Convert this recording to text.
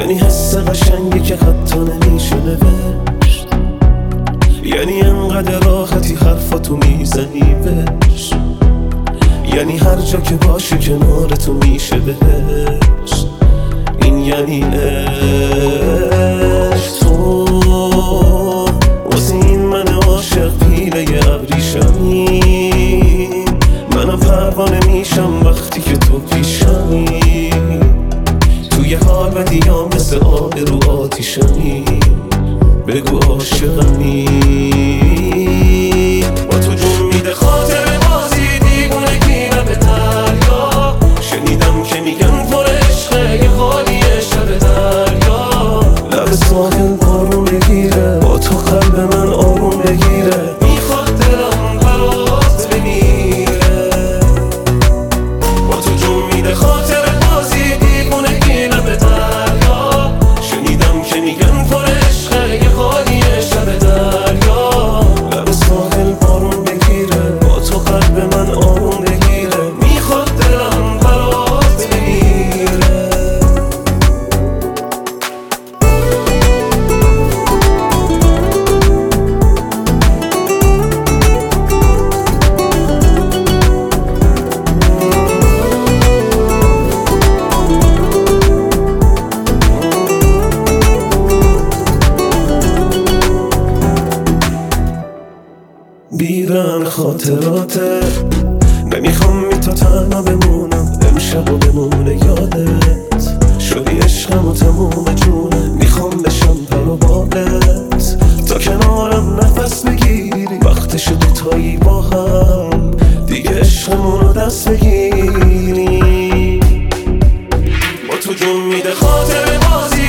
یعنی حس قشنگی که حتی نمیشه نوشت، یعنی انقدر راحتی حرفاتو میزنی بهش، یعنی هر جا که باشی کنارتو میشه بهشت. این یعنی عشق. تو واسه این من عاشق پیله ابریشمی، منم پروانه میشم وقتی که تو پیشمی. توی حال بدیام مثل آب رو آتیشمی، بگو عاشقمی. با تو جون میده خاطر بازی دیوونگی به دریا، شنیدم که میگن پر عشقه یه خالیه شب دریا. لب ساحل بارون بگیره، با تو قلب من آروم بگیره، میخواد دلم برات بمیره. با تو جون میده خاطر بازی دیوونگی به دریا، شنیدم که میگن پر عشقه یه خالیه شب دریا. لب ساحل بارون بگیره، با تو قلب من آروم بگیره، میخواد دلم برات بمیره. بیرن خاطراته، نمیخوام بی تو تنها بمونم، امشب و بمونه یادت. شدی عشقم و تموم جونم، میخوام بشم پر و بالت، تا کنارم نفس بگیری. وقتش دوتایی با هم دیگه عشقمون رو دست بگیری. با تو جون میده خاطر بازی